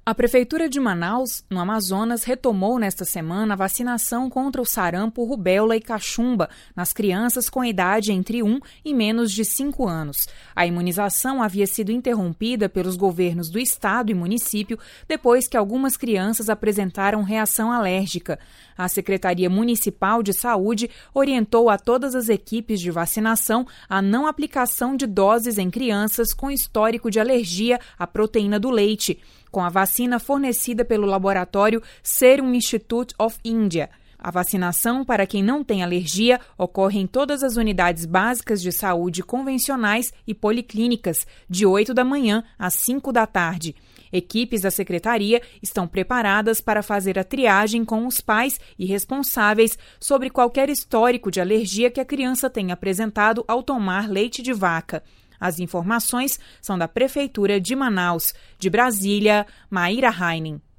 A Prefeitura de Manaus, no Amazonas, retomou nesta semana a vacinação contra o sarampo, rubéola e cachumba nas crianças com idade entre 1 e menos de 5 anos. A imunização havia sido interrompida pelos governos do estado e município depois que algumas crianças apresentaram reação alérgica. A Secretaria Municipal de Saúde orientou a todas as equipes de vacinação a não aplicação de doses em crianças com histórico de alergia à proteína do leite, com a vacina fornecida pelo laboratório Serum Institute of India. A vacinação para quem não tem alergia ocorre em todas as unidades básicas de saúde convencionais e policlínicas, de 8 da manhã às 5 da tarde. Equipes da Secretaria estão preparadas para fazer a triagem com os pais e responsáveis sobre qualquer histórico de alergia que a criança tenha apresentado ao tomar leite de vaca. As informações são da Prefeitura de Manaus. De Brasília, Maíra Heinen.